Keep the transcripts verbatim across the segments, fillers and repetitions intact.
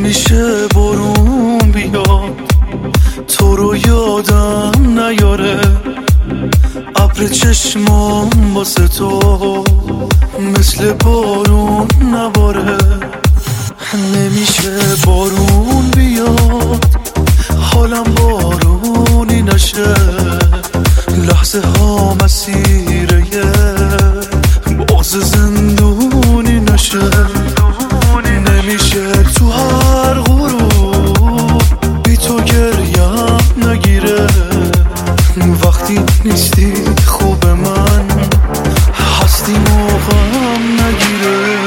نمیشه برون بیاد تو رو یادم نیاره، ابر چشمام واسه تو مثل بارون نباره. نمیشه بارون بیاد حالم بارونی نشه، لحظه ها مسیره باز زندونی نشه. نمیشه تو هر غروب بی تو گریم نگیره، وقتی نیستی خوب من هستی موقعم نگیره.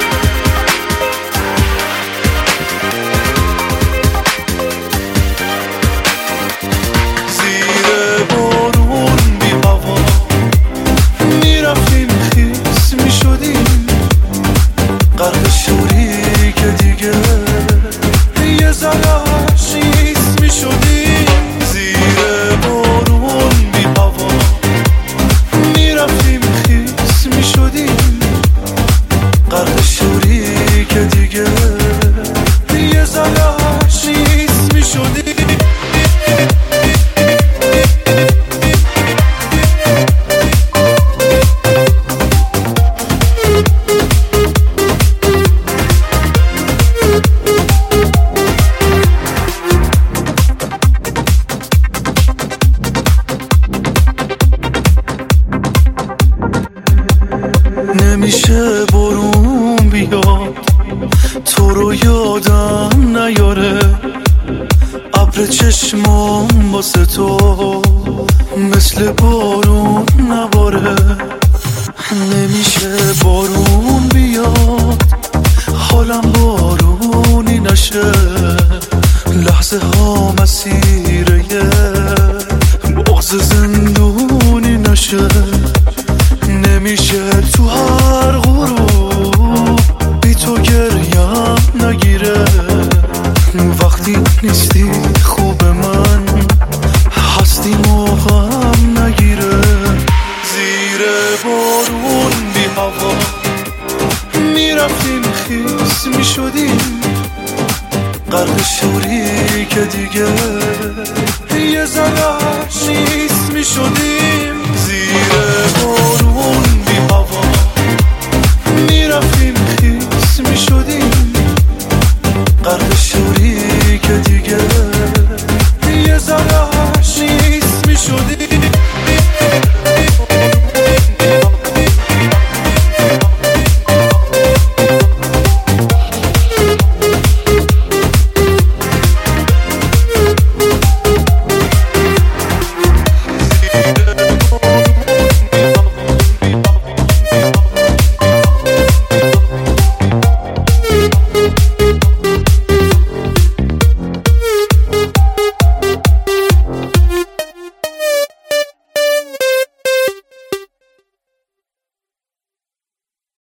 زیر بارون بی هوا میرفتیم خیس میشدیم، غرق شوری که دیگه یه زلش نیست میشدیم. زیر بارون بی هوا میرفتیم خیس میشدیم، غرق شوری که دیگه یه زلش نیست میشدیم. نمیشه برون بیاد تو رو یادم نیاره، ابر چشمام واسه تو مثل بارون نباره. نمیشه بارون بیاد حالم بارونی نشه، لحظه ها مسیره باز زندونی نشه. نمیشه تو هر غروب بی تو گریم نگیره، وقتی نیستی خوب من هستی موقعم نگیره. زیر بارون بی هوا میرفتیم خیس میشدیم، غرق شوری که دیگه یه زلش نیست میشدیم. زیر بارون بی هوا میرفتیم خیس میشدیم،